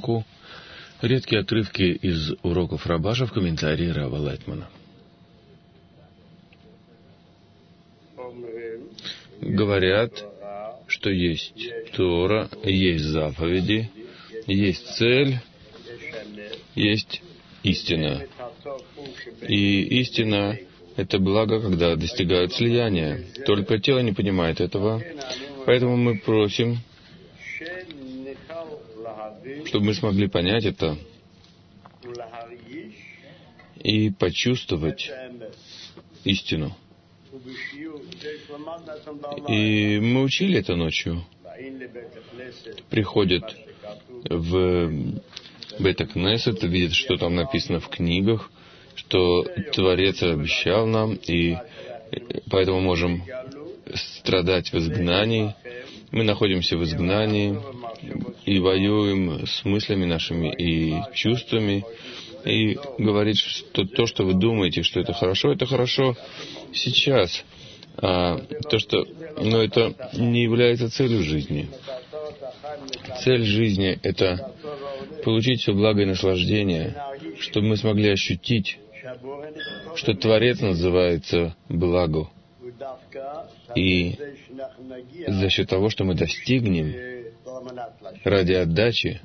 уроку. Редкие отрывки из уроков Рабаша в комментарии Рава Лайтмана. Говорят, что есть Тора, есть заповеди, есть цель, есть истина. И истина — это благо, когда достигают слияния. Только тело не понимает этого. Поэтому мы просим, чтобы мы смогли понять это и почувствовать истину. И мы учили это ночью. Приходят в Бейт-Кнесет, видят, что там написано в книгах, что Творец обещал нам, и поэтому можем страдать в изгнании. Мы находимся в изгнании и воюем с мыслями нашими и чувствами, и говорит, что то, что вы думаете, что это хорошо сейчас, но это не является целью жизни. Цель жизни — это получить все благо и наслаждение, чтобы мы смогли ощутить, что Творец называется благо. И за счет того, что мы достигнем ради отдачи,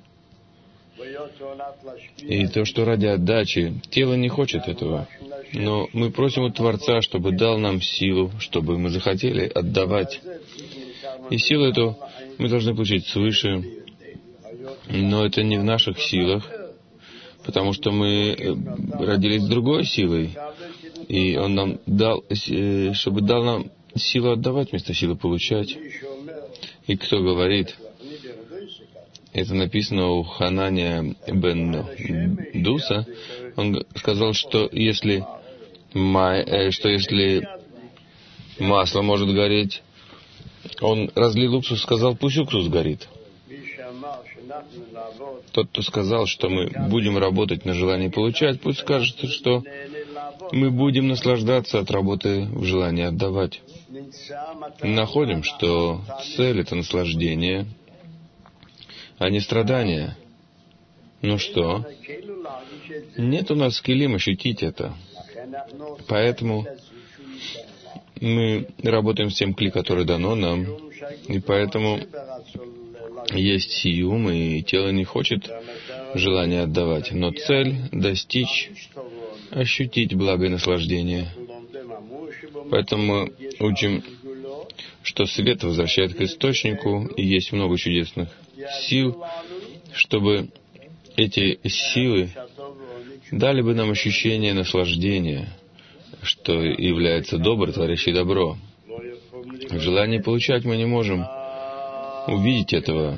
и то, что ради отдачи, тело не хочет этого, но мы просим у Творца, чтобы дал нам силу, чтобы мы захотели отдавать. И силу эту мы должны получить свыше, но это не в наших силах, потому что мы родились с другой силой, и Он нам дал, чтобы дал нам силу отдавать вместо силы получать. И кто говорит, это написано у Ханания бен Дуса, он сказал, что если масло может гореть, он разлил уксус, сказал, пусть уксус горит. Тот, кто сказал, что мы будем работать на желании получать, пусть скажет, что мы будем наслаждаться от работы в желании отдавать. Находим, что цель — это наслаждение, а не страдания. Ну что? Нет у нас килим ощутить это. Поэтому мы работаем с тем кли, который дано нам, и поэтому есть сиюм, и тело не хочет желания отдавать. Но цель — достичь, ощутить благо и наслаждение. Поэтому мы учим, что свет возвращает к источнику, и есть много чудесных сил, чтобы эти силы дали бы нам ощущение наслаждения, что является добро, творящий добро. В желании получать мы не можем увидеть этого.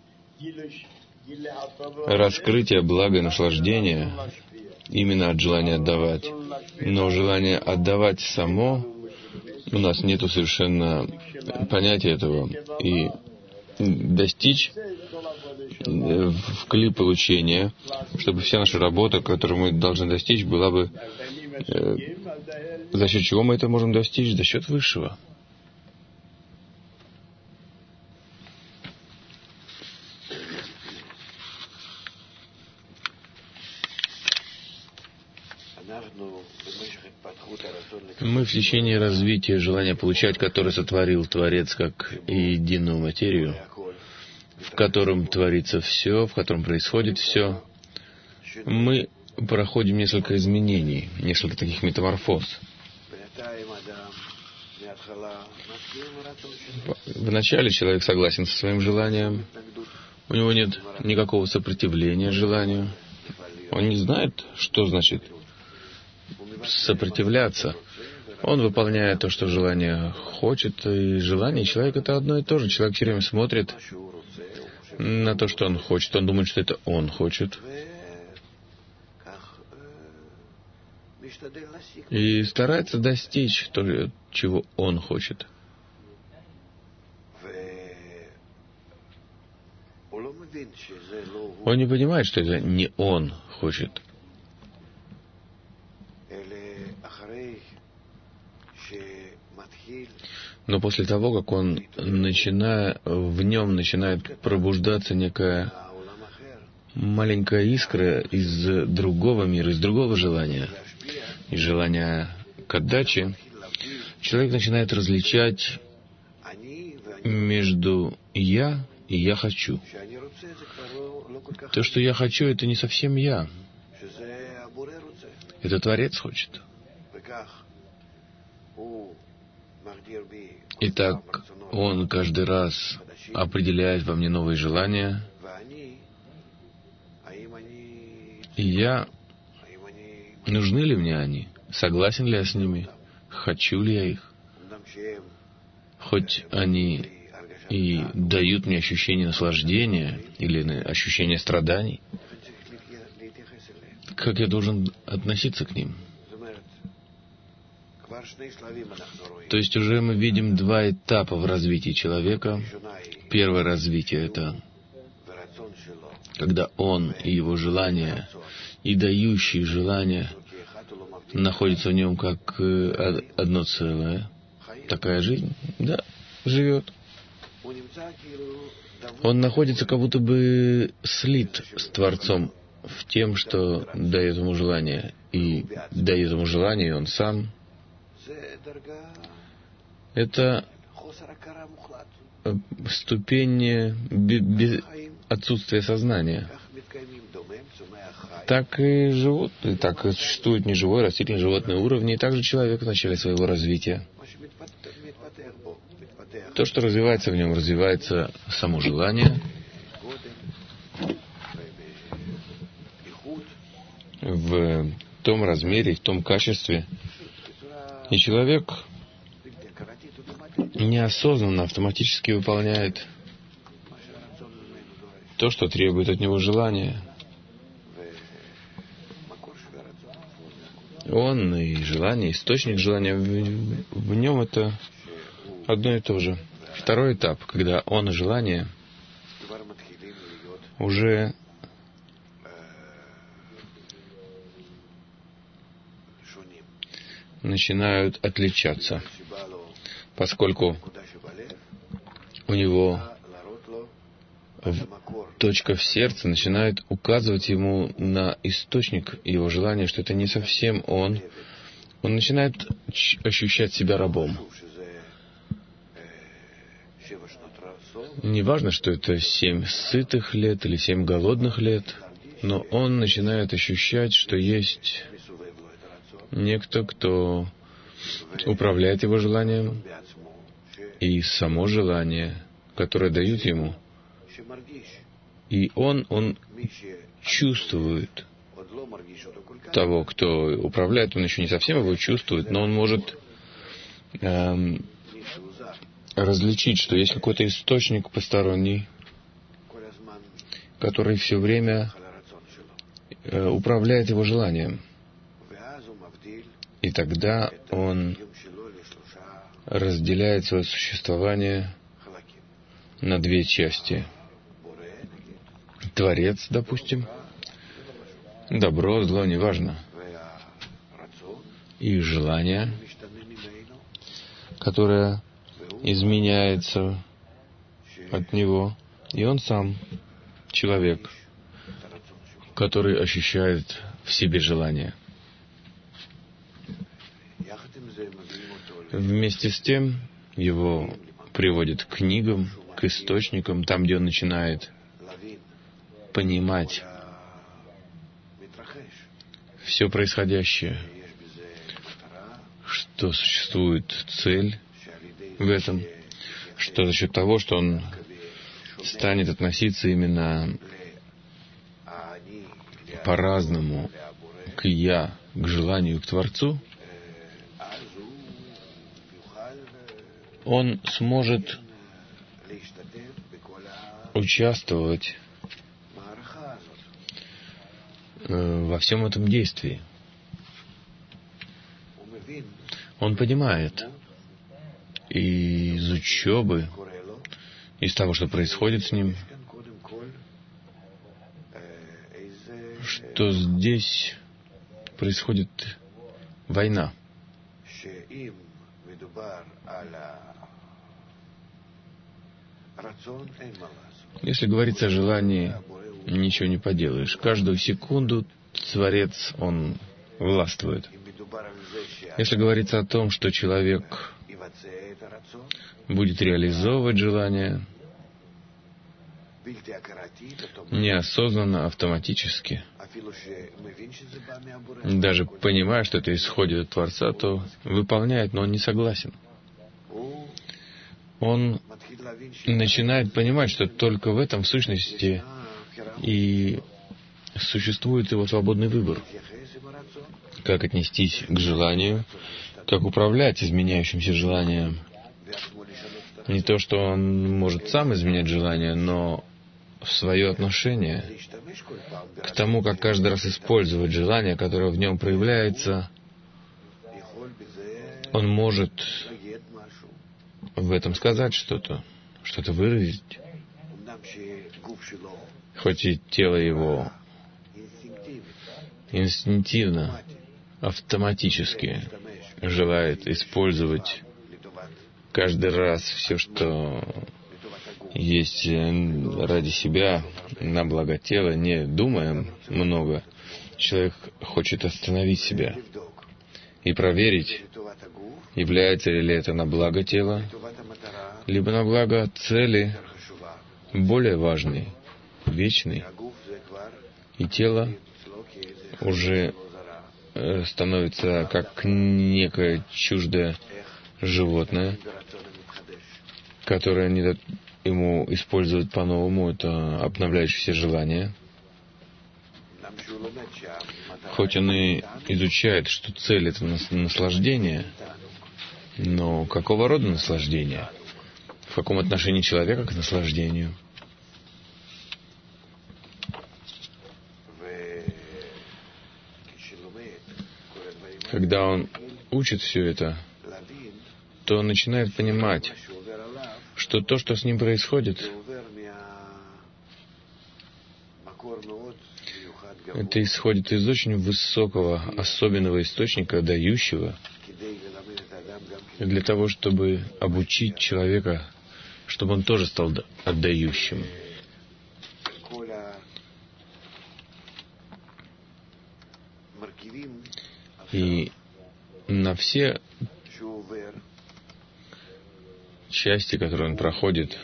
Раскрытие блага и наслаждения именно от желания отдавать. Но желание отдавать само, у нас нет совершенно понятия этого. И достичь в кли получения, чтобы вся наша работа, которую мы должны достичь, была бы... За счет чего мы это можем достичь? За счет Высшего. Мы в течение развития желания получать, которое сотворил Творец как единую материю, в котором творится все, в котором происходит все, мы проходим несколько изменений, несколько таких метаморфоз. Вначале человек согласен со своим желанием, у него нет никакого сопротивления желанию, он не знает, что значит сопротивляться. Он выполняет то, что желание хочет, и желание человека — это одно и то же. Человек все время смотрит на то, что он хочет, он думает, что это он хочет, и старается достичь того, чего он хочет. Он не понимает, что это не он хочет. Но после того, как в нем начинает пробуждаться некая маленькая искра из другого мира, из другого желания, из желания к отдаче, человек начинает различать между «я» и «я хочу». То, что я хочу, это не совсем я. Это Творец хочет. Итак, Он каждый раз определяет во мне новые желания, и я, нужны ли мне они, согласен ли я с ними, хочу ли я их. Хоть они и дают мне ощущение наслаждения или ощущение страданий, как я должен относиться к ним? То есть уже мы видим два этапа в развитии человека. Первое развитие — это когда он и его желания, и дающие желания находятся в нем как одно целое. Такая жизнь, да, живет. Он находится как будто бы слит с Творцом в тем, что дает ему желание. И дает ему желание, и он сам. Это ступень отсутствия сознания. Так и живут, и так и существует неживой, растительный, животный уровни, и также человек в начале своего развития. То, что развивается в нем, развивается само желание, в том размере, в том качестве. И человек неосознанно, автоматически выполняет то, что требует от него желания. Он и желание, источник желания, в нем это одно и то же. Второй этап, когда он и желание уже начинают отличаться, поскольку у него точка в сердце начинает указывать ему на источник его желания, что это не совсем он. Он начинает ощущать себя рабом. Не важно, что это 7 сытых лет или 7 голодных лет, но он начинает ощущать, что есть некто, кто управляет его желанием, и само желание, которое дают ему, и он чувствует того, кто управляет, он еще не совсем его чувствует, но он может различить, что есть какой-то источник посторонний, который все время управляет его желанием. И тогда он разделяет свое существование на 2 части. Творец, допустим, добро, зло, неважно, и желание, которое изменяется от него, и он сам человек, который ощущает в себе желание. Вместе с тем его приводят к книгам, к источникам, там, где он начинает понимать все происходящее, что существует цель в этом, что за счет того, что он станет относиться именно по-разному к «я», к желанию, к Творцу, он сможет участвовать во всем этом действии. Он понимает из учебы, из того, что происходит с ним, что здесь происходит война. Если говорится о желании, ничего не поделаешь. Каждую секунду Творец, он властвует. Если говорится о том, что человек будет реализовывать желание неосознанно, автоматически, даже понимая, что это исходит от Творца, то выполняет, но он не согласен. Он начинает понимать, что только в этом, в сущности, и существует его свободный выбор. Как отнестись к желанию, как управлять изменяющимся желанием. Не то, что он может сам изменять желание, но в свое отношение к тому, как каждый раз использовать желание, которое в нем проявляется, он может в этом сказать что-то, что-то выразить. Хоть и тело его инстинктивно, автоматически желает использовать каждый раз все, что есть ради себя, на благо тела, не думая много. Человек хочет остановить себя и проверить, является ли это на благо тела, либо на благо цели, более важной, вечной. И тело уже становится как некое чуждое животное, которое не дает ему использовать по-новому это обновляющееся желание. Хоть он и изучает, что цель — это наслаждение, но какого рода наслаждение? В каком отношении человека к наслаждению? Когда он учит все это, то он начинает понимать, что то, что с ним происходит, это исходит из очень высокого, особенного источника, дающего, для того, чтобы обучить человека, чтобы он тоже стал отдающим. И на все части, которые он проходит,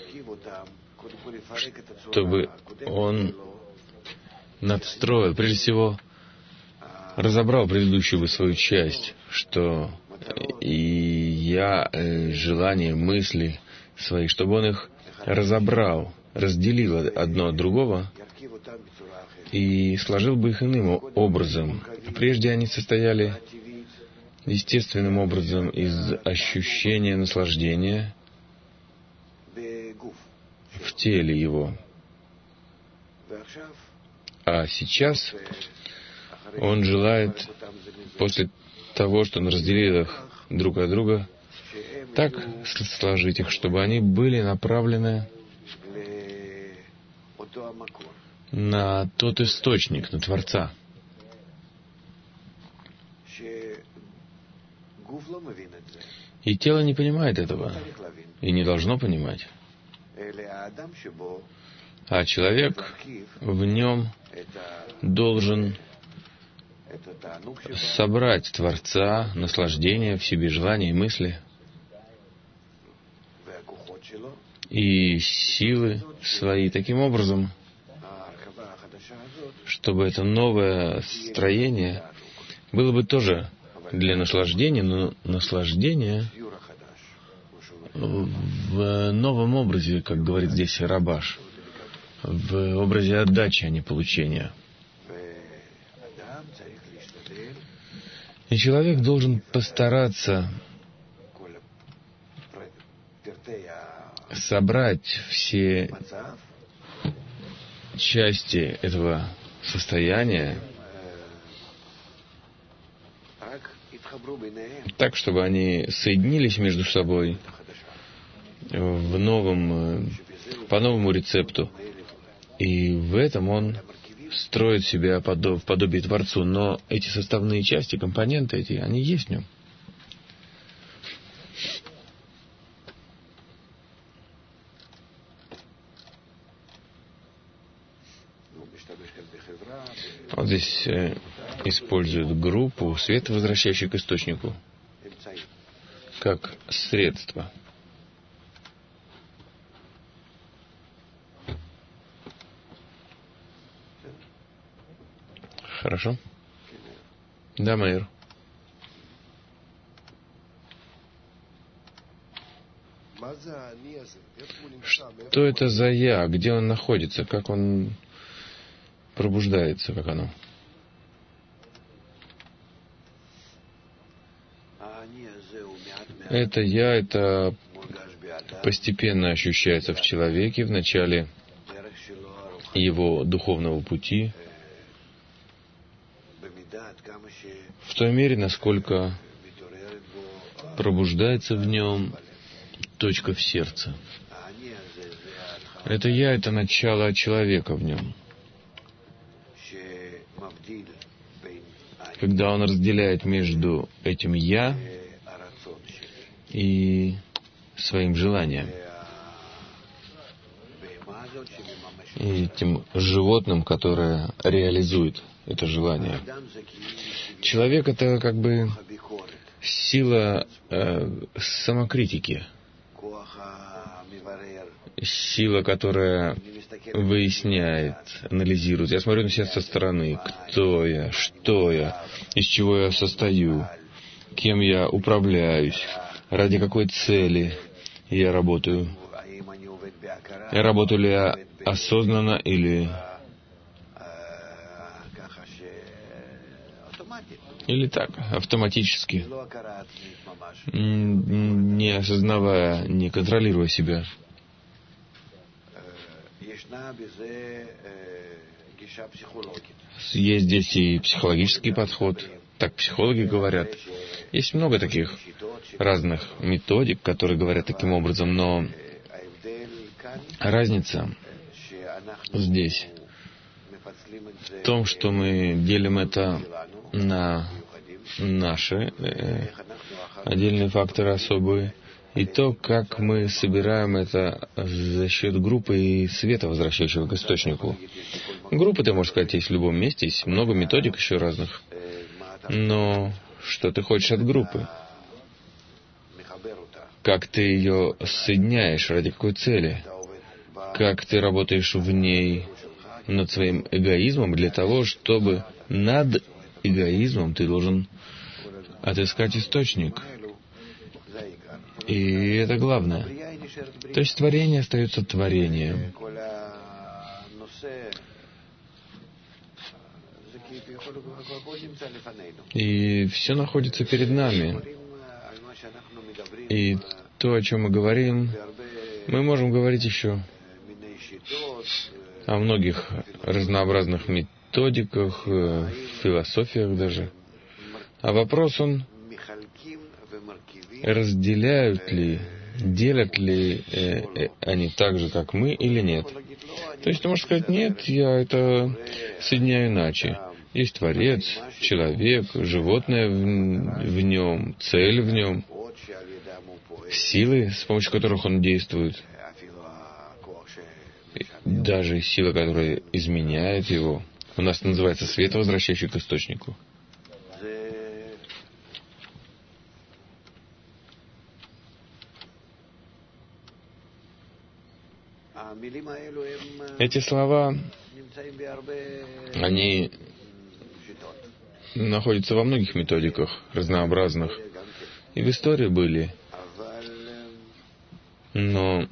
чтобы он надстроил, прежде всего, разобрал предыдущую свою часть, что и я, желания, мысли свои, чтобы он их разобрал, разделил одно от другого и сложил бы их иным образом. Прежде они состояли естественным образом из ощущения наслаждения в теле его. А сейчас он желает, после того, что он разделил их друг от друга, так сложить их, чтобы они были направлены на тот источник, на Творца. И тело не понимает этого, и не должно понимать. А человек в нем должен собрать Творца, наслаждение в себе, желания и мысли, и силы свои таким образом, чтобы это новое строение было бы тоже для наслаждения, но наслаждение в новом образе, как говорит здесь Рабаш, в образе отдачи, а не получения. И человек должен постараться собрать все части этого состояния так, чтобы они соединились между собой в по новому рецепту. И в этом он строит себя в подобие Творцу. Но эти составные части, компоненты эти, они есть в нем. Вот здесь используют группу света, возвращающую к источнику, как средство. Хорошо? Да, Майер. Что это за я? Где он находится? Как он пробуждается? Как оно? Это я, это постепенно ощущается в человеке в начале его духовного пути, в той мере, насколько пробуждается в нем точка в сердце. Это я, это начало человека в нем. Когда он разделяет между этим я и своим желанием, и этим животным, которое реализует это желание. Человек — это как бы сила самокритики, сила, которая выясняет, анализирует. Я смотрю на себя со стороны. Кто я? Что я? Из чего я состою? Кем я управляюсь? Ради какой цели я работаю? Работаю ли я осознанно или так, автоматически, не осознавая, не контролируя себя? Есть здесь и психологический подход, так психологи говорят. Есть много таких разных методик, которые говорят таким образом, но разница здесь в том, что мы делим это на наши отдельные факторы особые, и то, как мы собираем это за счет группы и света, возвращающего к источнику. Группы, ты можешь сказать, есть в любом месте, есть много методик еще разных. Но что ты хочешь от группы? Как ты ее соединяешь, ради какой цели? Как ты работаешь в ней над своим эгоизмом для того, чтобы над эгоизмом ты должен отыскать источник. И это главное. То есть творение остается творением. И все находится перед нами. И то, о чем мы говорим, мы можем говорить еще о многих разнообразных методиках, философиях даже. А вопрос он, разделяют ли, делят ли они так же, как мы, или нет. То есть ты можешь сказать, нет, я это соединяю иначе. Есть Творец, человек, животное в нем, цель в нем, силы, с помощью которых он действует, даже сила, которая изменяет его. У нас это называется свет, возвращающий к источнику. Эти слова, они находятся во многих методиках разнообразных. И в истории были. Но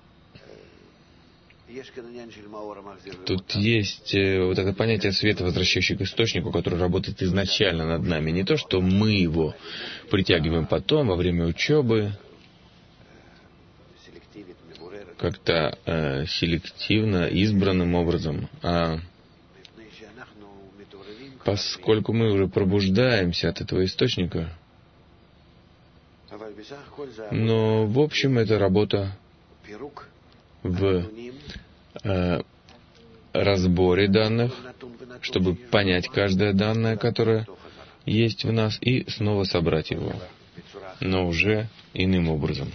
тут есть вот это понятие света, возвращающего к источнику, который работает изначально над нами. Не то, что мы его притягиваем потом, во время учебы, как-то селективно, избранным образом, а поскольку мы уже пробуждаемся от этого источника, но в общем это работа в разборе данных, чтобы понять каждое данное, которое есть в нас, и снова собрать его, но уже иным образом.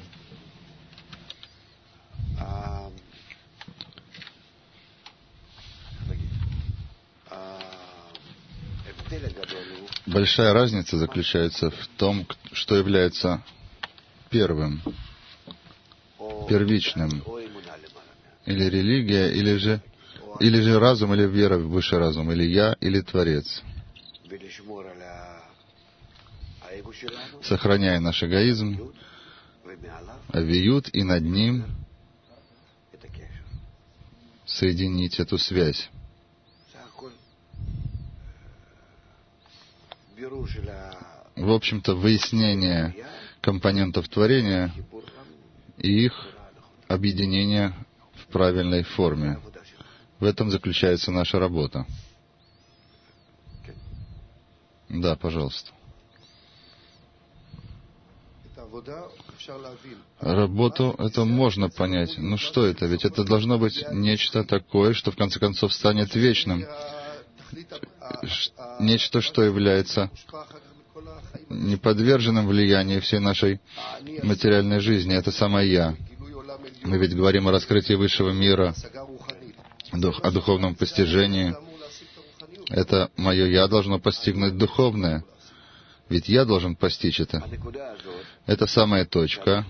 Большая разница заключается в том, что является первым, первичным. Или религия, или же разум, или вера в высший разум, или я, или Творец. Сохраняя наш эгоизм, авиют, и над ним соединить эту связь. В общем-то, выяснение компонентов творения и их объединение в правильной форме. В этом заключается наша работа. Да, пожалуйста. Работу это можно понять. Ну что это? Ведь это должно быть нечто такое, что в конце концов станет вечным. Нечто, что является неподверженным влиянию всей нашей материальной жизни. Это самое «Я». Мы ведь говорим о раскрытии высшего мира, о духовном постижении. Это мое «Я» должно постигнуть духовное. Ведь я должен постичь это. Это самая точка,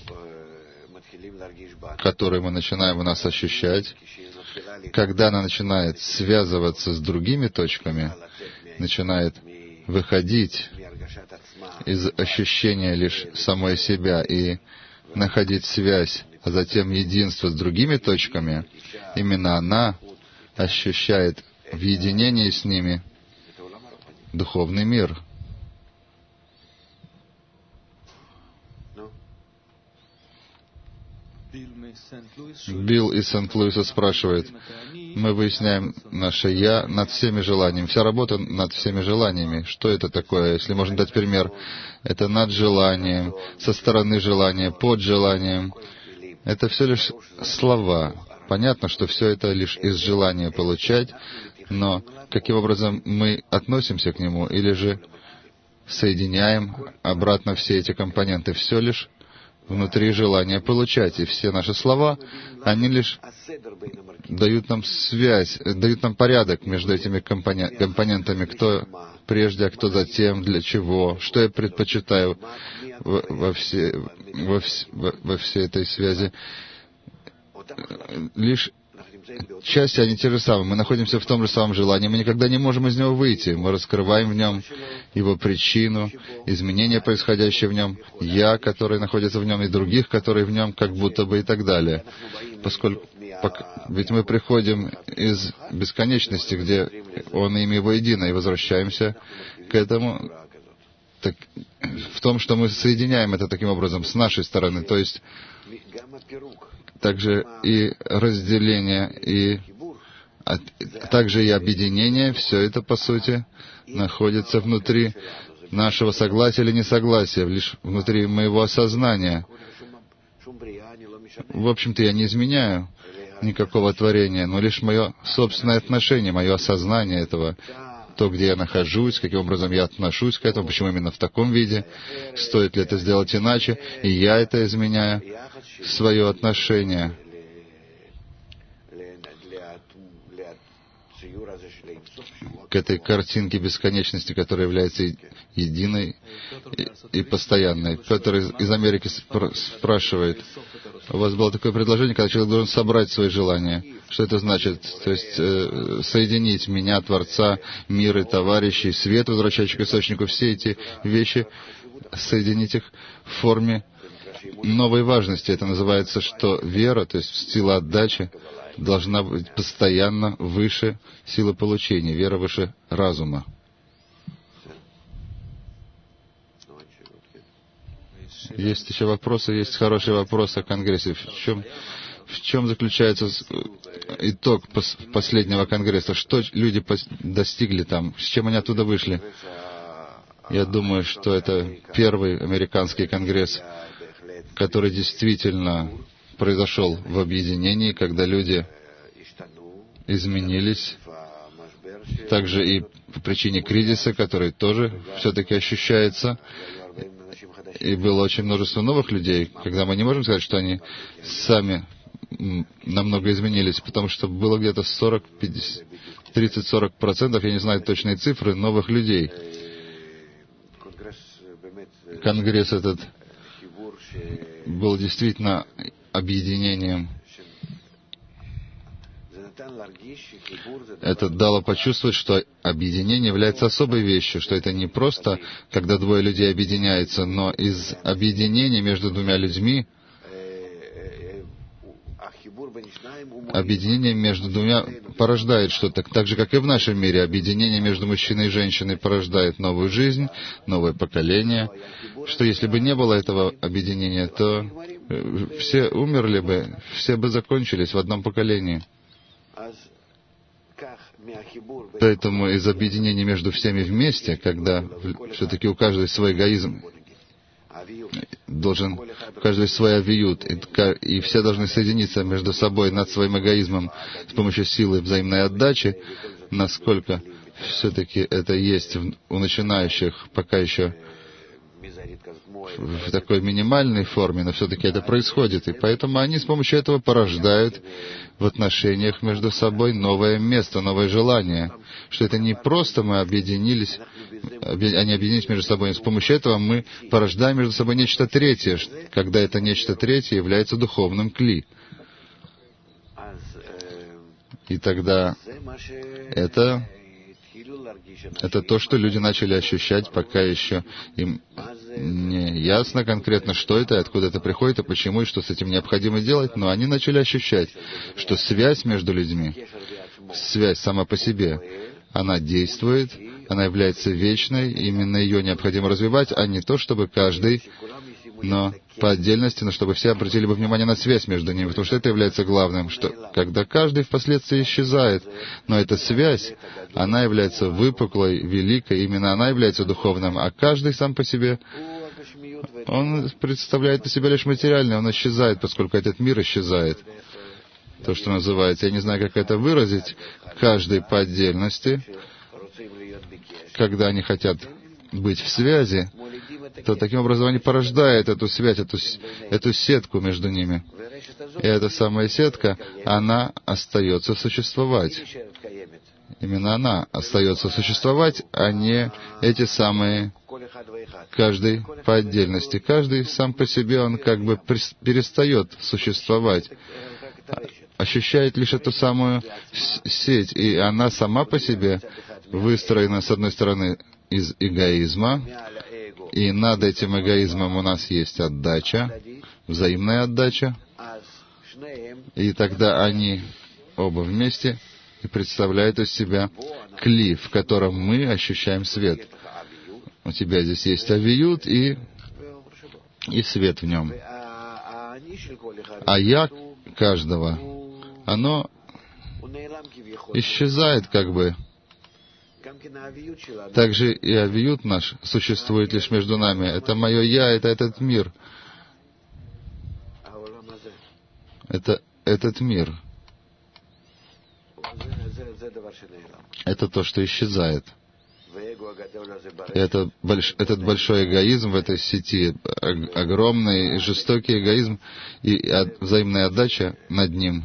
которую мы начинаем у нас ощущать. Когда она начинает связываться с другими точками, начинает выходить из ощущения лишь самой себя и находить связь, а затем единство с другими точками, именно она ощущает в единении с ними духовный мир. Билл из Сент-Луиса спрашивает, мы выясняем наше «Я» над всеми желаниями. Вся работа над всеми желаниями. Что это такое? Если можно дать пример, это над желанием, со стороны желания, под желанием. Это все лишь слова. Понятно, что все это лишь из желания получать, но каким образом мы относимся к нему, или же соединяем обратно все эти компоненты, все лишь внутри желания получать. И все наши слова, они лишь дают нам связь, дают нам порядок между этими компонентами, кто прежде, а кто затем, для чего, что я предпочитаю во всей этой связи. Лишь части, они те же самые. Мы находимся в том же самом желании. Мы никогда не можем из него выйти. Мы раскрываем в нем его причину, изменения, происходящие в нем, «Я», который находится в нем, и других, которые в нем, как будто бы, и так далее. Ведь мы приходим из бесконечности, где Он и ими воедино, и возвращаемся к этому, в том, что мы соединяем это таким образом с нашей стороны, то есть также и разделение, и также и объединение, все это, по сути, находится внутри нашего согласия или несогласия, лишь внутри моего осознания. В общем-то, я не изменяю никакого творения, но лишь мое собственное отношение, мое осознание этого, то, где я нахожусь, каким образом я отношусь к этому, почему именно в таком виде, стоит ли это сделать иначе, и я это изменяю, свое отношение к этой картинке бесконечности, которая является единой и постоянной. Петр из Америки спрашивает, у вас было такое предложение, когда человек должен собрать свои желания. Что это значит? То есть соединить меня, Творца, мир и товарищей, свет, возвращающий к источнику, все эти вещи, соединить их в форме новой важности. Это называется, что вера, то есть сила отдачи, должна быть постоянно выше силы получения, вера выше разума. Есть еще вопросы, есть хороший вопрос о Конгрессе. В чем заключается итог последнего Конгресса? Что люди достигли там? С чем они оттуда вышли? Я думаю, что это первый американский Конгресс, который действительно произошел в объединении, когда люди изменились, также и по причине кризиса, который тоже все-таки ощущается. И было очень множество новых людей, когда мы не можем сказать, что они сами намного изменились, потому что было где-то 40-50 30-40%, я не знаю точные цифры, новых людей. Конгресс этот был действительно объединением. Это дало почувствовать, что объединение является особой вещью, что это не просто, когда двое людей объединяются, но из объединения между двумя людьми, объединение между двумя порождает что-то, так же, как и в нашем мире. Объединение между мужчиной и женщиной порождает новую жизнь, новое поколение. Что если бы не было этого объединения, то все умерли бы, все бы закончились в одном поколении. Поэтому из объединения между всеми вместе, когда все-таки у каждого свой эгоизм, у каждого свой авиют, и все должны соединиться между собой над своим эгоизмом с помощью силы взаимной отдачи, насколько все-таки это есть у начинающих пока еще в такой минимальной форме, но все-таки это происходит. И поэтому они с помощью этого порождают в отношениях между собой новое место, новое желание. Что это не просто мы объединились, они объединились между собой, с помощью этого мы порождаем между собой нечто третье, когда это нечто третье является духовным кли. И тогда это то, что люди начали ощущать, пока еще им не ясно конкретно, что это, откуда это приходит, и почему, и что с этим необходимо делать, но они начали ощущать, что связь между людьми, связь сама по себе, она действует, она является вечной, именно ее необходимо развивать, а не то, чтобы каждый, но по отдельности, но чтобы все обратили бы внимание на связь между ними, потому что это является главным, что когда каждый впоследствии исчезает, но эта связь, она является выпуклой, великой, именно она является духовным, а каждый сам по себе, он представляет из себя лишь материальное, он исчезает, поскольку этот мир исчезает. То, что называется, я не знаю, как это выразить, каждый по отдельности, когда они хотят быть в связи, то таким образом они порождают эту связь, эту сетку между ними. И эта самая сетка, она остается существовать. Именно она остается существовать, а не эти самые, каждый по отдельности. Каждый сам по себе, он как бы перестает существовать, ощущает лишь эту самую сеть, и она сама по себе выстроена, с одной стороны, из эгоизма, и над этим эгоизмом у нас есть отдача, взаимная отдача, и тогда они оба вместе и представляют из себя кли, в котором мы ощущаем свет. У тебя здесь есть авиют и свет в нем. А я каждого, оно исчезает как бы. Также и авиют наш существует лишь между нами. Это мое «я», это этот мир. Это этот мир. Это то, что исчезает. И этот большой эгоизм в этой сети, огромный и жестокий эгоизм и взаимная отдача над ним,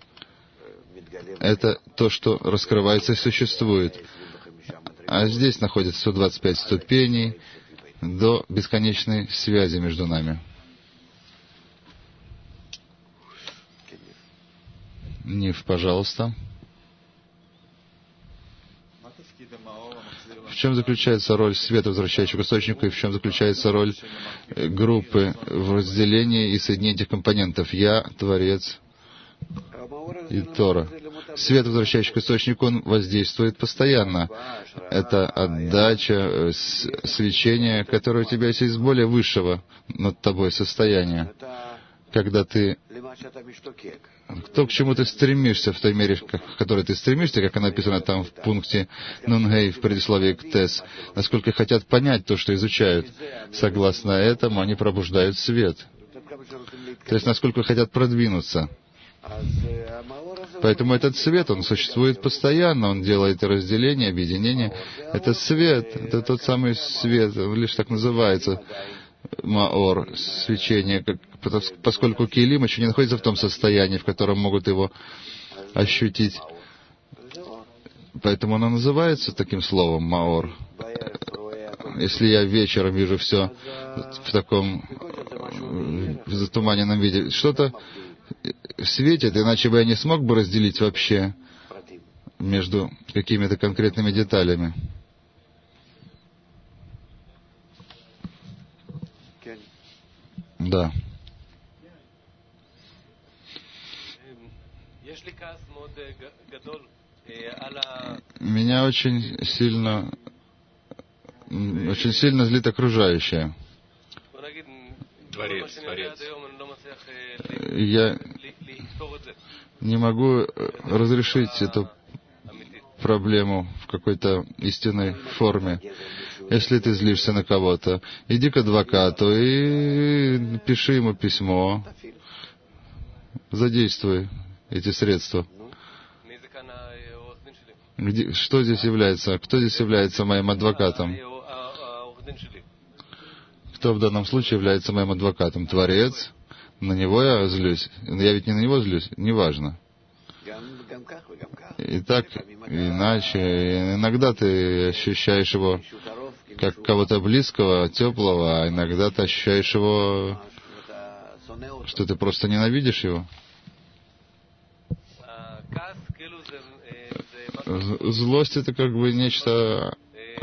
это то, что раскрывается и существует. А здесь находится 125 ступеней до бесконечной связи между нами. Нив, пожалуйста. В чем заключается роль света, возвращающего к источнику, и в чем заключается роль группы в разделении и соединении этих компонентов? Я, Творец и Тора. Свет, возвращающий к источнику, он воздействует постоянно. Это отдача, свечение, которое у тебя есть из более высшего над тобой состояния. Когда ты... То, к чему ты стремишься, в той мере, в которой ты стремишься, как написано там в пункте Нунгей в предисловии к Тес, насколько хотят понять то, что изучают. Согласно этому, они пробуждают свет. То есть, насколько хотят продвинуться. Поэтому этот свет, он существует постоянно, он делает разделение, объединение. Это свет, это тот самый свет, он лишь так называется, маор, свечение, поскольку килим еще не находится в том состоянии, в котором могут его ощутить. Поэтому оно называется таким словом «маор». Если я вечером вижу все в таком затуманенном виде, что-то светит, иначе бы я не смог бы разделить вообще между какими-то конкретными деталями. Да. Меня очень сильно злит окружающее. Творец. Я не могу разрешить эту проблему в какой-то истинной форме. Если ты злишься на кого-то, иди к адвокату и пиши ему письмо. Задействуй эти средства. Что здесь является? Кто здесь является моим адвокатом? Кто в данном случае является моим адвокатом? Творец? На него я злюсь? Я ведь не на него злюсь? Неважно. И так, иначе. Иногда ты ощущаешь его как кого-то близкого, теплого, а иногда ты ощущаешь его, что ты просто ненавидишь его. Злость — это как бы нечто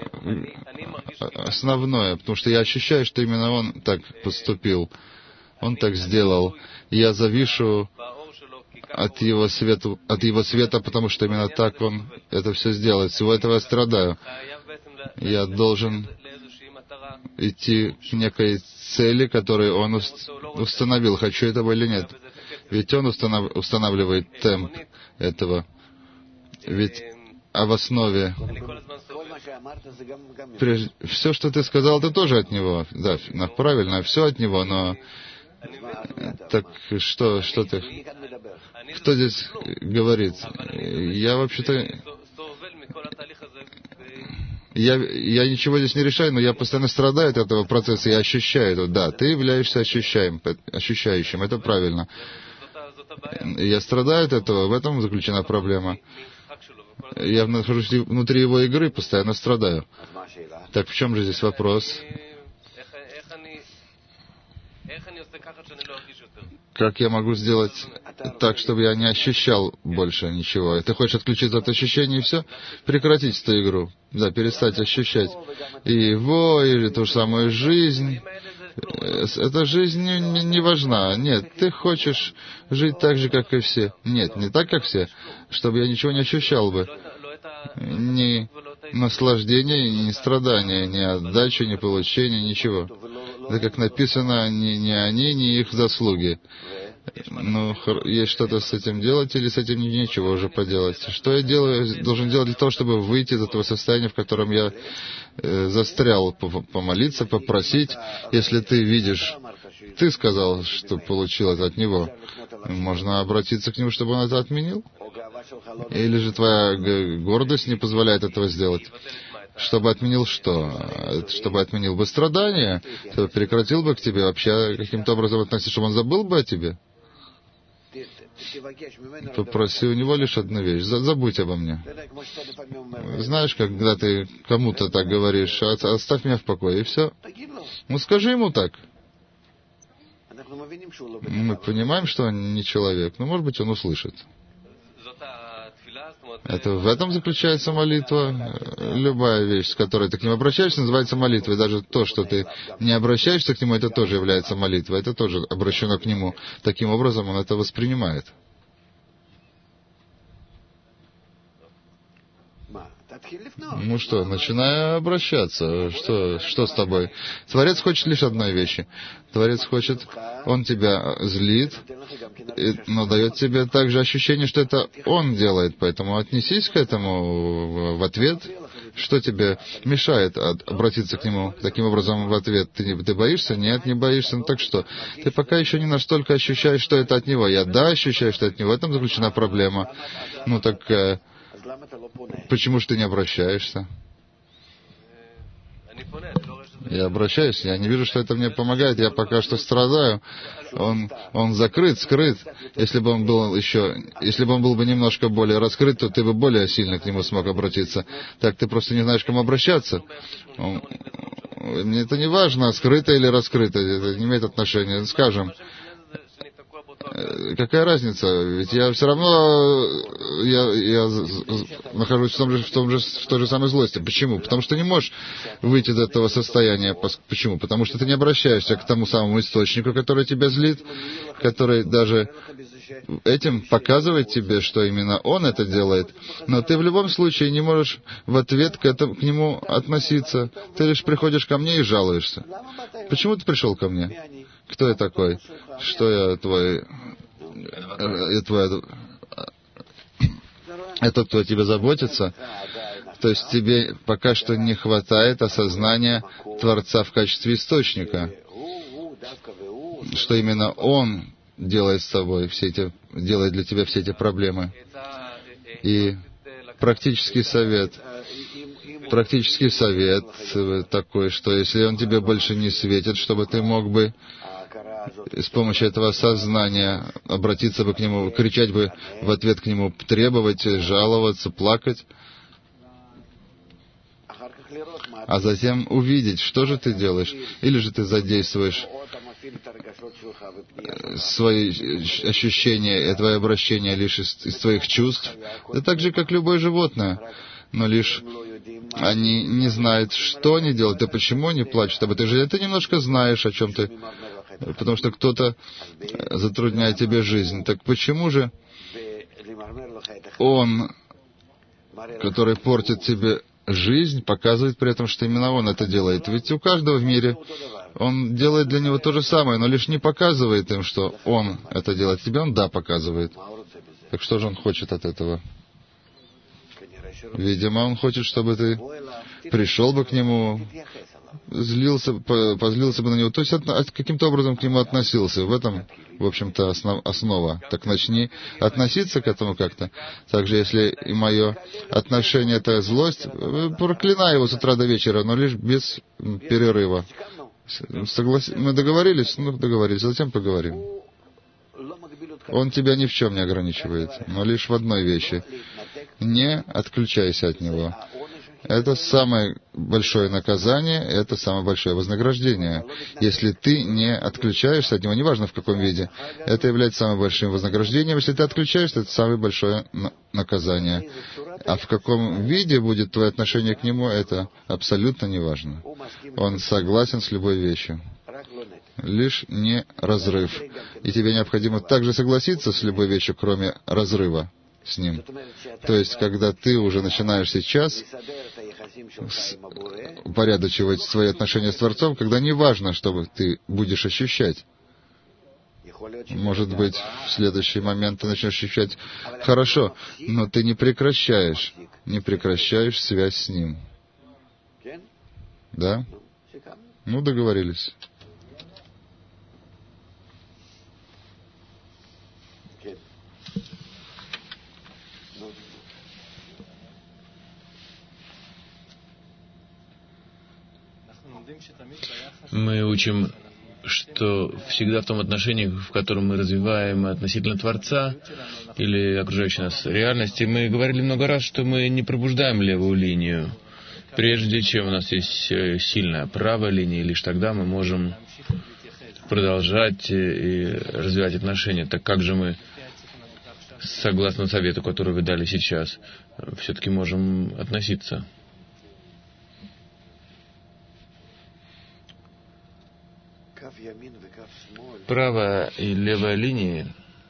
основное, потому что я ощущаю, что именно он так поступил, он так сделал. Я завишу от его света, потому что именно так он это все сделает. Всего этого я страдаю. Я должен идти к некой цели, которую он установил, хочу этого или нет. Ведь он устанавливает темп этого. Ведь в основе все, что ты сказал, это тоже от него. Да, правильно, все от него, но так что ты... Кто здесь говорит? Я вообще-то... Я ничего здесь не решаю, но я постоянно страдаю от этого процесса, я ощущаю это. Да, ты являешься ощущающим, это правильно. Я страдаю от этого, в этом заключена проблема. Я нахожусь внутри его игры, постоянно страдаю. Так в чем же здесь вопрос? Как я могу сделать так, чтобы я не ощущал больше ничего? Ты хочешь отключиться от ощущений и все? Прекратить эту игру. Да, перестать ощущать и его, или ту же самую жизнь. Эта жизнь не важна. Нет, ты хочешь жить так же, как и все. Нет, не так, как все. Чтобы я ничего не ощущал бы. Ни наслаждения, ни страдания, ни отдачи, ни получения, ничего. Это как написано, ни они, ни их заслуги. Ну, есть что-то с этим делать, или с этим нечего уже поделать? Что я должен делать для того, чтобы выйти из этого состояния, в котором я застрял? Помолиться, попросить. Если ты видишь, ты сказал, что получил это от него, можно обратиться к нему, чтобы он это отменил? Или же твоя гордость не позволяет этого сделать? Чтобы отменил что? Чтобы отменил бы страдания? Чтобы прекратил бы к тебе вообще каким-то образом относиться, чтобы он забыл бы о тебе? Попроси у него лишь одну вещь. Забудь обо мне. Знаешь, когда ты кому-то так говоришь, оставь меня в покое, и все. Ну, скажи ему так. Мы понимаем, что он не человек, но, может быть, он услышит. Это в этом заключается молитва. Любая вещь, с которой ты к нему обращаешься, называется молитвой. Даже то, что ты не обращаешься к нему, это тоже является молитвой. Это тоже обращено к нему. Таким образом, он это воспринимает. Ну что, начинай обращаться. Что с тобой? Творец хочет лишь одной вещи. Творец хочет, он тебя злит, но дает тебе также ощущение, что это он делает. Поэтому отнесись к этому в ответ. Что тебе мешает обратиться к нему таким образом в ответ? Ты боишься? Нет, не боишься. Ну так что? Ты пока еще не настолько ощущаешь, что это от него. Я ощущаю, что это от него. В этом заключена проблема. Ну так... Почему же ты не обращаешься? Я обращаюсь, я не вижу, что это мне помогает, я пока что страдаю. Он закрыт, скрыт. Если бы он был бы немножко более раскрыт, то ты бы более сильно к нему смог обратиться. Так ты просто не знаешь, к кому обращаться. Мне это не важно, скрыто или раскрыто, это не имеет отношения. Скажем, какая разница? Ведь я все равно я нахожусь в той же самой злости. Почему? Потому что ты не можешь выйти из этого состояния. Почему? Потому что ты не обращаешься к тому самому источнику, который тебя злит, который даже этим показывает тебе, что именно он это делает. Но ты в любом случае не можешь в ответ к нему относиться. Ты лишь приходишь ко мне и жалуешься. Почему ты пришел ко мне? Кто я такой? Что я твой... Это кто о тебе заботится? То есть тебе пока что не хватает осознания Творца в качестве источника. Что именно Он делает с тобой делает для тебя все эти проблемы. И практический совет такой, что если он тебе больше не светит, чтобы ты мог бы с помощью этого сознания обратиться бы к нему, кричать бы в ответ к нему, требовать, жаловаться, плакать, а затем увидеть, что же ты делаешь. Или же ты задействуешь свои ощущения и твое обращение лишь из твоих чувств, да так же, как любое животное, но лишь они не знают, что они делают, и почему они плачут об этой жизни. Ты немножко знаешь, о чем ты, потому что кто-то затрудняет тебе жизнь. Так почему же он, который портит тебе жизнь, показывает при этом, что именно он это делает? Ведь у каждого в мире он делает для него то же самое, но лишь не показывает им, что он это делает. Тебе он, да, показывает. Так что же он хочет от этого? Видимо, он хочет, чтобы ты пришел бы к нему, позлился бы на него, то есть каким-то образом к нему относился. В этом, в общем-то, основа. Так начни относиться к этому как-то. Также, если и мое отношение — это злость, проклинай его с утра до вечера, но лишь без перерыва. Мы договорились? Ну, договорились, затем поговорим. Он тебя ни в чем не ограничивает, но лишь в одной вещи. Не отключайся от него. Это самое большое наказание, это самое большое вознаграждение. Если ты не отключаешься от него, неважно в каком виде, это является самым большим вознаграждением. Если ты отключаешься, это самое большое наказание. А в каком виде будет твое отношение к нему, это абсолютно неважно. Он согласен с любой вещью. Лишь не разрыв. И тебе необходимо также согласиться с любой вещью, кроме разрыва с ним. То есть, когда ты уже начинаешь сейчас упорядочивать свои отношения с Творцом, когда не важно, что ты будешь ощущать. Может быть, в следующий момент ты начнешь ощущать хорошо, но ты не прекращаешь связь с ним. Да? Ну, договорились. Мы учим, что всегда в том отношении, в котором мы развиваем относительно Творца или окружающей нас реальности, мы говорили много раз, что мы не пробуждаем левую линию. Прежде чем у нас есть сильная правая линия, лишь тогда мы можем продолжать и развивать отношения. Так как же мы, согласно совету, который вы дали сейчас, все-таки можем относиться? Правая и левая линии,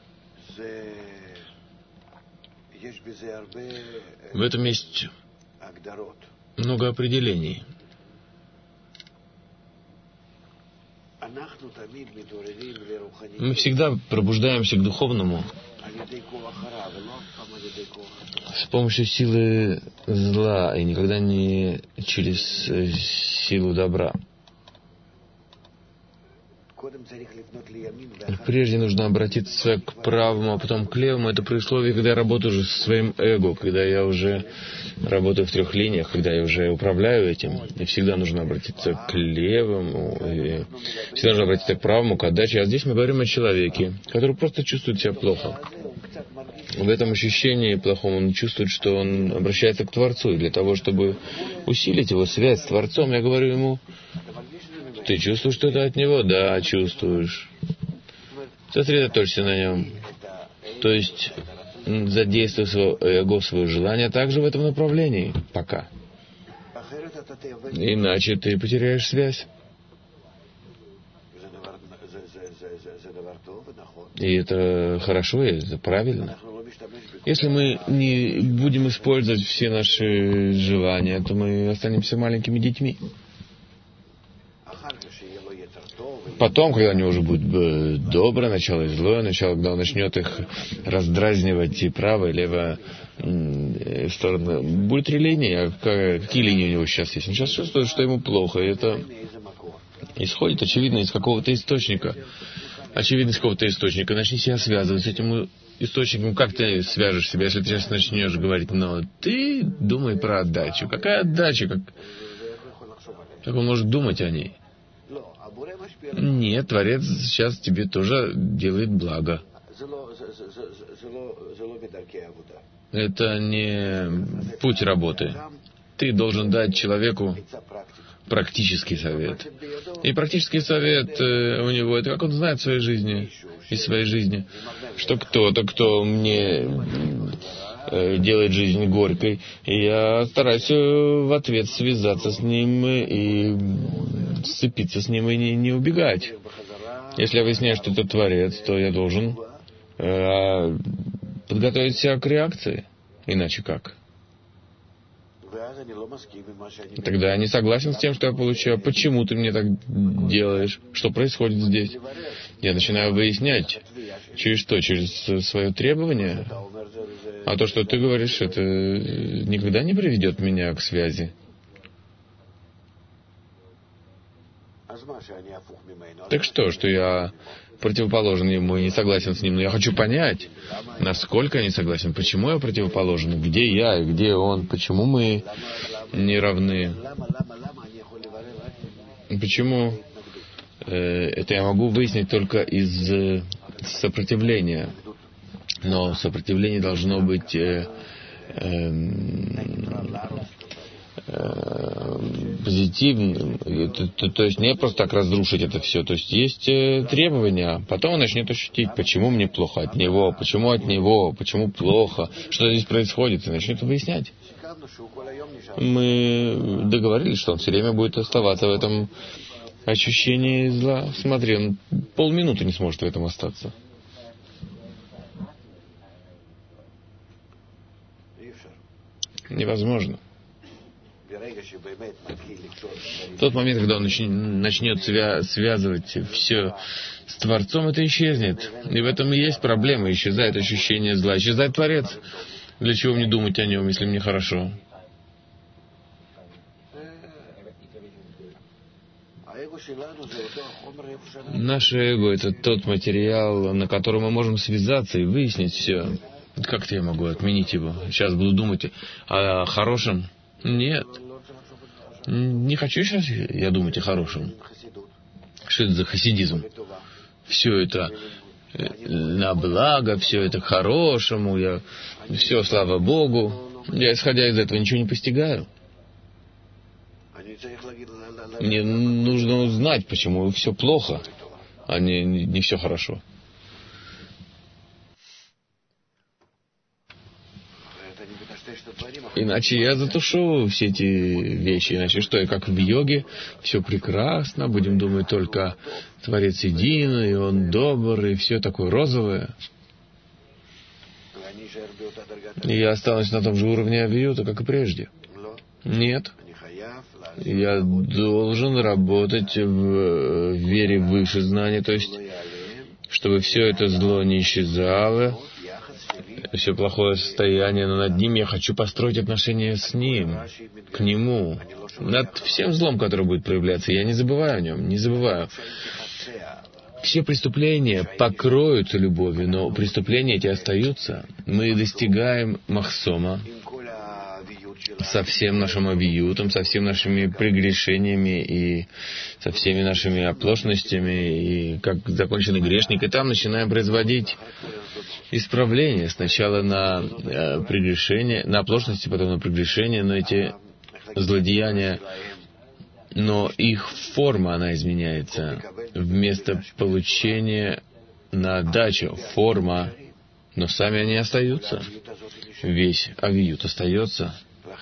в этом есть много определений. Мы всегда пробуждаемся к духовному с помощью силы зла и никогда не через силу добра. Прежде нужно обратиться к правому, а потом к левому. Это при условии, когда я работаю уже со своим эго, когда я уже работаю в 3 линиях, когда я уже управляю этим. И всегда нужно обратиться к левому, и всегда нужно обратиться к правому, к отдаче. А здесь мы говорим о человеке, который просто чувствует себя плохо. В этом ощущении плохом он чувствует, что он обращается к Творцу. И для того, чтобы усилить его связь с Творцом, я говорю ему: ты чувствуешь что-то от него? Да, чувствуешь. Сосредоточься на нем. То есть задействуй свое эго, свое желание также в этом направлении. Пока. Иначе ты потеряешь связь. И это хорошо, и это правильно. Если мы не будем использовать все наши желания, то мы останемся маленькими детьми. Потом, когда у него уже будет доброе начало и злое начало, когда он начнет их раздразнивать и право, и лево стороны, будет 3 линии. А какие линии у него сейчас есть? Он сейчас чувствует, что ему плохо, и это исходит, очевидно, из какого-то источника. Очевидно, из какого-то источника. Начни себя связывать с этим источником. Как ты свяжешь себя, если ты сейчас начнешь говорить: но ты думай про отдачу. Какая отдача? Как он может думать о ней? Нет, Творец сейчас тебе тоже делает благо. Это не путь работы. Ты должен дать человеку практический совет. И практический совет у него, это как он знает в своей жизни, из своей жизни, что кто-то, кто мне делает жизнь горькой, и я стараюсь в ответ связаться с ним и сцепиться с ним и не убегать. Если я выясняю, что это Творец, то я должен подготовить себя к реакции. Иначе как? Тогда я не согласен с тем, что я получаю. Почему ты мне так делаешь? Что происходит здесь? Я начинаю выяснять. Через что? Через свое требование? А то, что ты говоришь, это никогда не приведет меня к связи. Так что я противоположен ему и не согласен с ним, но я хочу понять, насколько я не согласен, почему я противоположен, где я и где он, почему мы не равны, почему это я могу выяснить только из сопротивления, но сопротивление должно быть позитивным, то есть не просто так разрушить это все, то есть есть требования, потом он начнет ощутить, почему мне плохо от него, почему плохо, что здесь происходит, и начнет выяснять. Мы договорились, что он все время будет оставаться в этом ощущении зла. Смотри, он полминуты не сможет в этом остаться. Невозможно. В тот момент, когда он начнет связывать все с Творцом, это исчезнет. И в этом и есть проблема. Исчезает ощущение зла, исчезает Творец. Для чего мне думать о нем, если мне хорошо? Наше эго — это тот материал, на котором мы можем связаться и выяснить все. Как-то я могу отменить его? Сейчас буду думать о хорошем? Нет. Не хочу сейчас я думать о хорошем. Что это за хасидизм? Все это на благо, все это к хорошему, все, слава Богу. Я, исходя из этого, ничего не постигаю. Мне нужно узнать, почему все плохо, а не все хорошо. Иначе я затушу все эти вещи. Иначе что, и как в йоге, все прекрасно, будем думать только Творец един, и Он добр, и все такое розовое. И я останусь на том же уровне авиюта, как и прежде. Нет. Я должен работать в вере выше знания, то есть, чтобы все это зло не исчезало, все плохое состояние, но над ним я хочу построить отношения с ним, к нему, над всем злом, которое будет проявляться. Я не забываю о нем, не забываю. все преступления покроются любовью, но преступления эти остаются. Мы достигаем махсома со всем нашим авиютом, со всеми нашими прегрешениями и со всеми нашими оплошностями, и как законченный грешник, и там начинаем производить исправление. Сначала на прегрешение, на оплошности, потом на прегрешение, но эти злодеяния, но их форма, она изменяется. Вместо получения на отдачу форма, но сами они остаются. Весь авиют остается.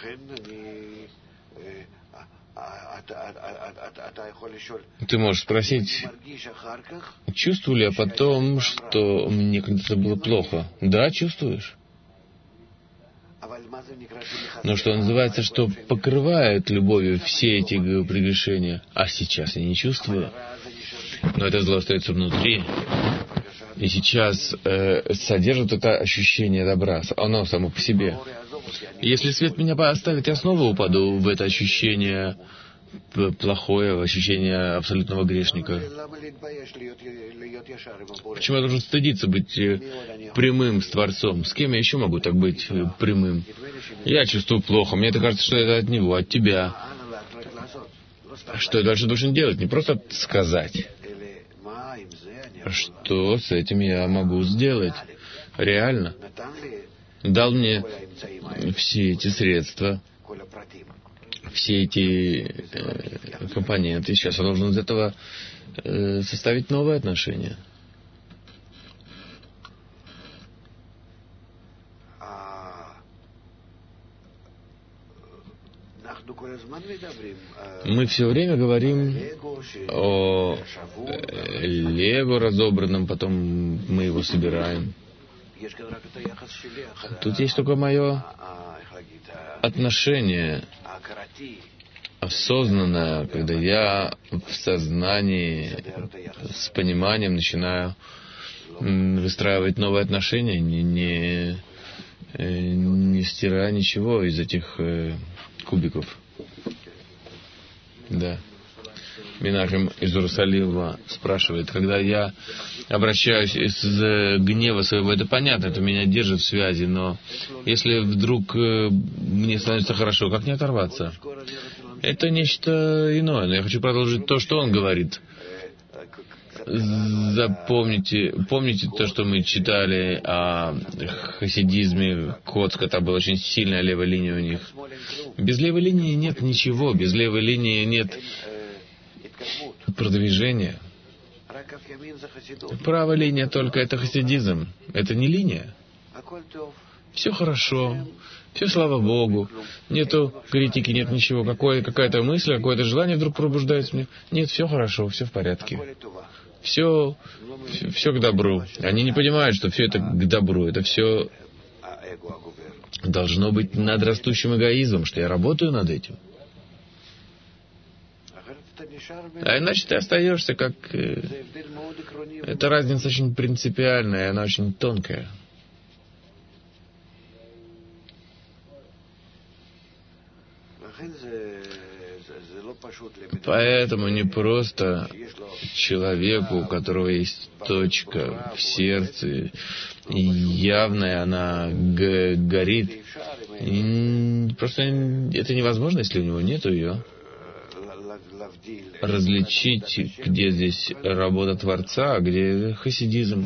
Ты можешь спросить, чувствую ли я потом, что мне когда-то было плохо? Да, чувствуешь. Но что называется, что покрывает любовью все эти прегрешения, а сейчас я не чувствую. Но это зло остается внутри. И сейчас содержит это ощущение добра, оно само по себе. И если свет меня оставит, я снова упаду в это ощущение плохое, в ощущение абсолютного грешника. Почему я должен стыдиться быть прямым с Творцом? С кем я еще могу так быть прямым? Я чувствую плохо, мне это кажется, что это от него, от тебя. Что я дальше должен делать? Не просто сказать. Что с этим я могу сделать? Реально. Дал мне все эти средства, все эти компоненты. Сейчас я должен из этого составить новые отношения. Мы все время говорим о лего разобранном, потом мы его собираем. Тут есть только мое отношение осознанное, когда я в сознании с пониманием начинаю выстраивать новые отношения, не стирая ничего из этих кубиков. Да. Минахем из Иерусалима спрашивает, когда я обращаюсь из гнева своего, это понятно, это меня держит в связи, но если вдруг мне становится хорошо, как не оторваться? Это нечто иное, но я хочу продолжить то, что он говорит. Помните то, что мы читали о хасидизме, Коцка, там была очень сильная левая линия у них. Без левой линии нет ничего, без левой линии нет продвижения. Правая линия только это хасидизм, это не линия. Все хорошо, все слава Богу, нету критики, нет ничего, какая-то мысль, какое-то желание вдруг пробуждается мне. Нет, все хорошо, все в порядке. Все к добру. Они не понимают, что все это к добру. Это все должно быть над растущим эгоизмом, что я работаю над этим. А иначе ты остаешься как... Эта разница очень принципиальная, она очень тонкая. Поэтому не просто человеку, у которого есть точка в сердце, явная, она горит. Просто это невозможно, если у него нет ее. Различить, где здесь работа Творца, а где хасидизм.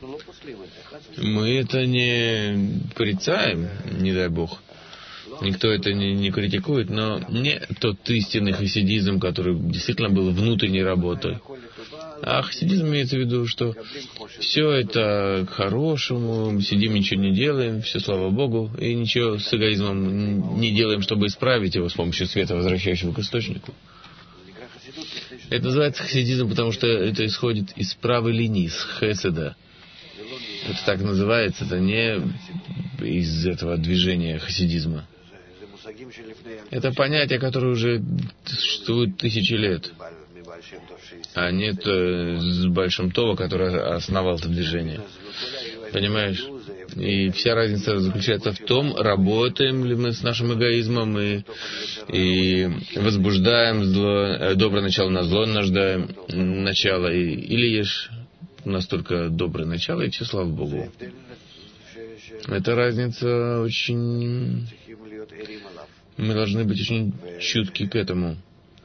Мы это не порицаем, не дай Бог. Никто это не критикует, но не тот истинный хасидизм, который действительно был внутренней работой. А хасидизм имеется в виду, что все это к хорошему, сидим, ничего не делаем, все слава Богу, и ничего с эгоизмом не делаем, чтобы исправить его с помощью света, возвращающего к источнику. Это называется хасидизм, потому что это исходит из правой линии, с хеседа. Это так называется, это не из этого движения хасидизма. Это понятие, которое уже существует тысячи лет. А нет с Большим Това, который основал это движение. Понимаешь? И вся разница заключается в том, работаем ли мы с нашим эгоизмом и возбуждаем зло, доброе начало на зло, начало, или у нас только доброе начало, и все, слава Богу. Эта разница очень... Мы должны быть очень чутки к этому.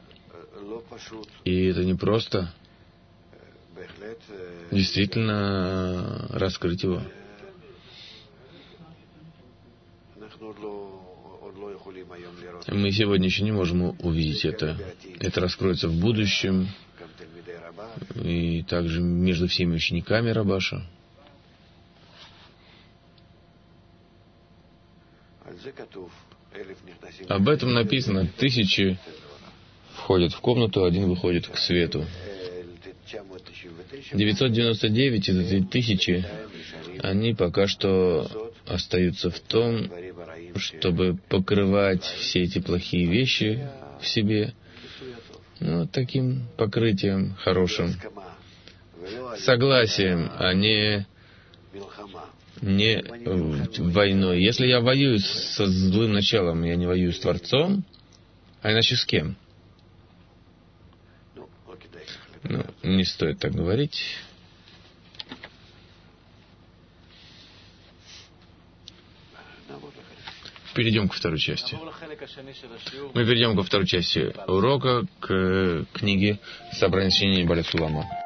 И это не просто действительно раскрыть его. Мы сегодня еще не можем увидеть это. Это раскроется в будущем. И также между всеми учениками Рабаша. Об этом написано: 1000 входят в комнату, 1 выходит к свету. 999 из этой 1000, они пока что остаются в том, чтобы покрывать все эти плохие вещи в себе, таким покрытием хорошим, согласием, а не войной. Если я воюю со злым началом, я не воюю с Творцом, а иначе с кем? Не стоит так говорить. Перейдем ко второй части. Мы перейдем ко второй части урока, к книге «Собрание сочинений Бааль Сулама».